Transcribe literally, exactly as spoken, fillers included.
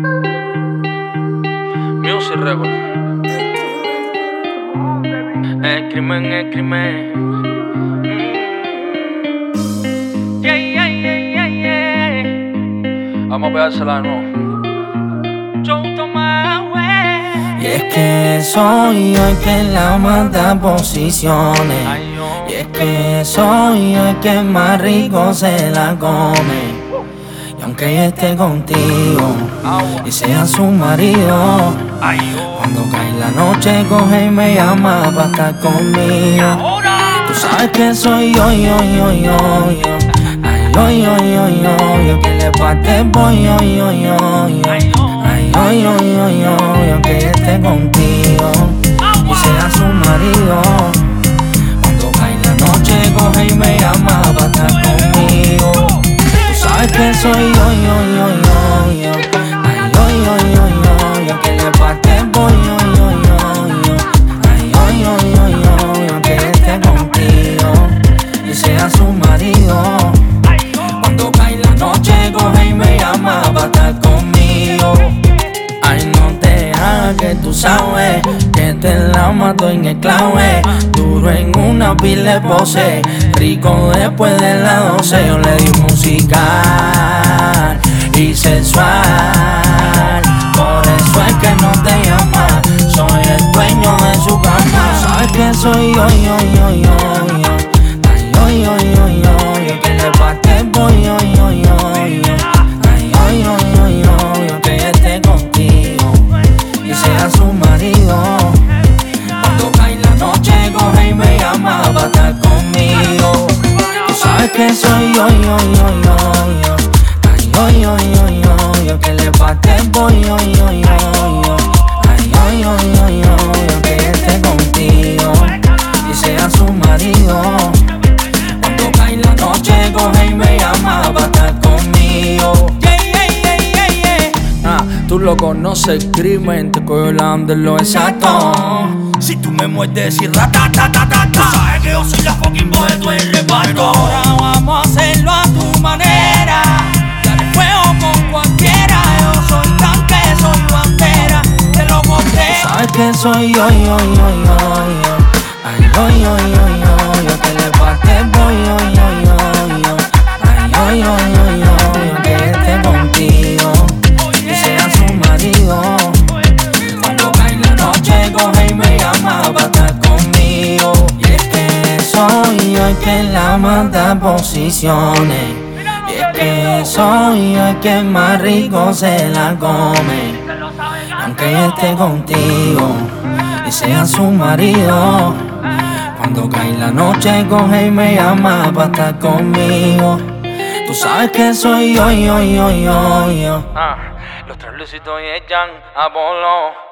Music Record. El crimen, el crimen. Mm. Yeah, yeah, yeah, yeah, yeah. Vamos a pegársela de nuevo. Joe Tomahue. Y es que soy yo el que la manda posiciones. Ay, oh. Y es que soy yo el que más rico se la come. Y aunque ella esté contigo Agua. y sea su marido, Ay, oh. cuando cae la noche coge y me llama para estar conmigo. Ahora. Tú sabes que soy yo, yo, yo, yo, yo. Ay, yo, yo, yo, yo, yo, que le parte el pollo, yo, yo, yo. Ay, oh. Ay, yo, yo, yo, yo, yo, que ella esté contigo y sea su marido. Cuando cae la noche coge y me llama para estar conmigo. Tú sabes que soy yo, yo, yo, yo, yo. Ay, yo, yo, yo, yo, yo, que le parte el pollo, yo, yo, yo. Ay, yo, yo, yo, yo, yo, que ella esté contigo y sea su marido. Cuando cae la noche coge y me llama para estar conmigo. Ay, no te hagas que tú sabes que te la mato en el clave. Duro en una pila de pose, rico después de las doce. Yo le di musical y sensual, por eso es que no te llama. Soy el dueño de su cama. Sabes que soy yo, yo, yo, yo, yo. Ay, yo, yo, yo, yo, yo, que le parte el pollo, yo, yo, yo. Ay, yo, yo, yo, yo, yo, que ella esté contigo y sea su marido. Cuando cae la noche coge y me llama para estar conmigo. Tú sabes que soy yo, yo, yo, yo, yo. Ay, yo, yo, yo, yo, yo, que le parte el pollo, yo, yo, yo. Ay, yo, yo, yo, yo, yo, que ella esté contigo y sea su marido. Cuando cae la noche coge y me llama para estar conmigo. Yeah, yeah, yeah, yeah, yeah. Ah, tú lo conoces, crimen, te cojo la onda en lo exacto. Si tú me muerdes y ratatatata, tú sabes que yo soy la fucking voz de todo el reparto. Ahora vamos a hacerlo a tu manera. Dale fuego con cualquiera. Yo soy tanque, soy bandera. Te lo conté. Tú sabes que soy yo, yo, yo, yo, yo. Ay, yo, yo, yo, yo, yo, que le parte el pollo, yo, yo, yo. Ay, yo, yo, yo, yo, yo, que esté contigo y sea su marido. Cuando cae la noche coge y me llama para estar conmigo. Y es que soy yo el que la manda posiciones. Y es que soy yo el que más rico se la come. Aunque ella esté contigo y sea su marido. Cuando cae la noche coge y me llama para estar conmigo. Tú sabes que soy yo, yo, yo, yo, yo. Ah, los tres Luisitos y el Jan Apolo.